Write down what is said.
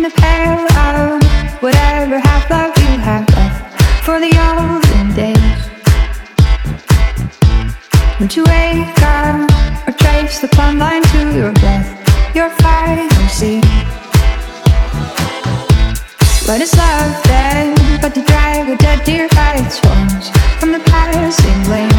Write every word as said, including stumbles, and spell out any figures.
in the pale of whatever half love you have left for the olden days. When you wake up or trace the plumb line to your breath, your final sea. What is love then but to drag a dead deer by its horns from the passing lane?